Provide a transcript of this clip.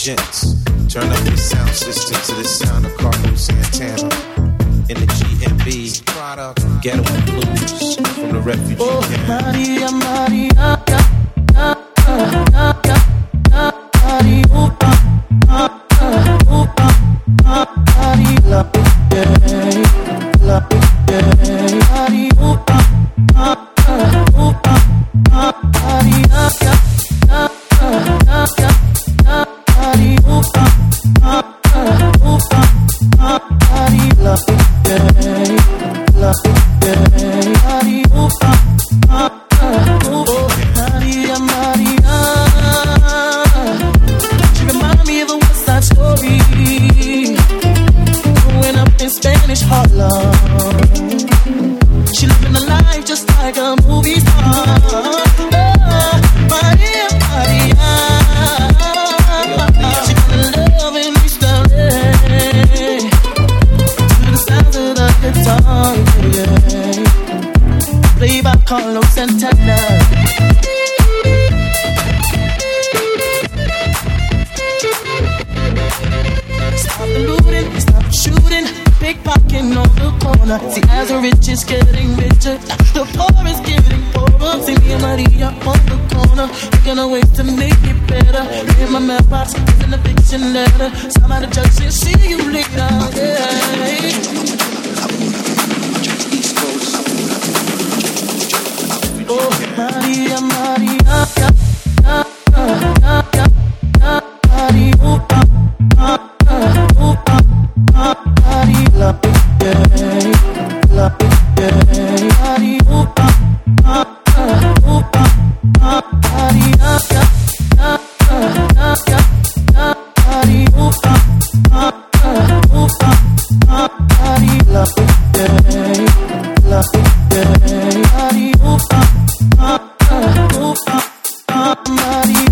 gents, turn up your sound system to the sound of Carlos Santana. In the GMB, Ghetto and Blues from the refugee camp. Maria, Maria, Carlos Santana. Stop the looting, stop the shooting, pickpocketing on the corner. See, as the rich is getting richer, the poor is getting poorer. See me and Maria on the corner, thinking of ways to make it better. In my mailbox, in the fiction letter. Somebody just said, see you later. Yeah. Oh, Maria, Maria, Maria.